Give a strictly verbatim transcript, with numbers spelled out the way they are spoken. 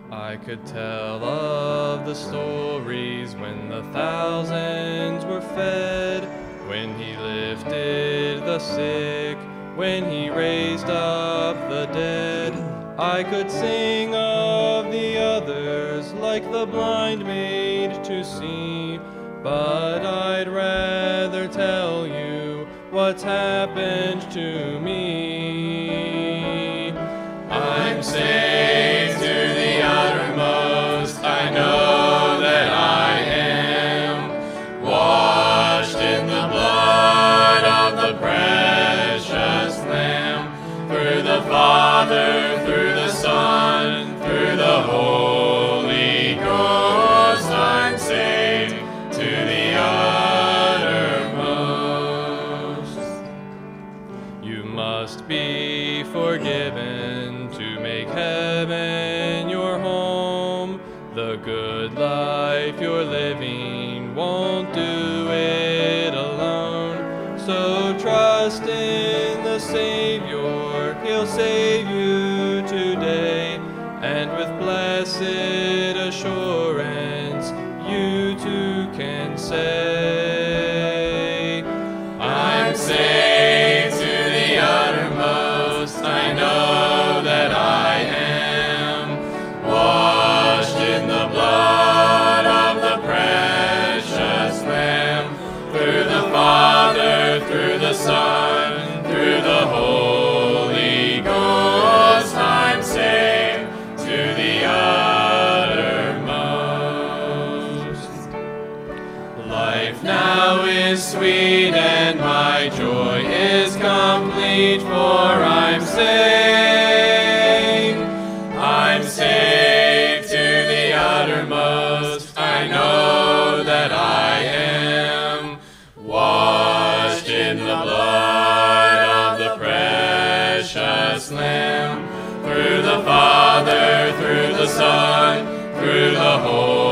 I could tell of the stories when the thousands were fed, when he lifted the sick, when he raised up the dead. I could sing of the others like the blind made to see, but I'd rather tell you what's happened to me. I'm saved to the uttermost. I know that I am washed in the blood of the precious Lamb. Through the Father, through the Son, through the Holy Ghost, I'm saved to the uttermost. You must be forgiven to make heaven your home. The good life you're living won't do it alone. So trust in the Savior, He'll save you today, and with blessed assurance you too can say, I'm saved to the uttermost. I know that I am washed in the blood of the precious Lamb. Through the Father, through the Son, through the Holy Ghost, I'm saved to the uttermost. Life now is sweet and my joy is complete, for I'm saved. I'm saved to the uttermost. I know that I am washed in the blood of the precious Lamb. Through the Father, through the Son, through the Holy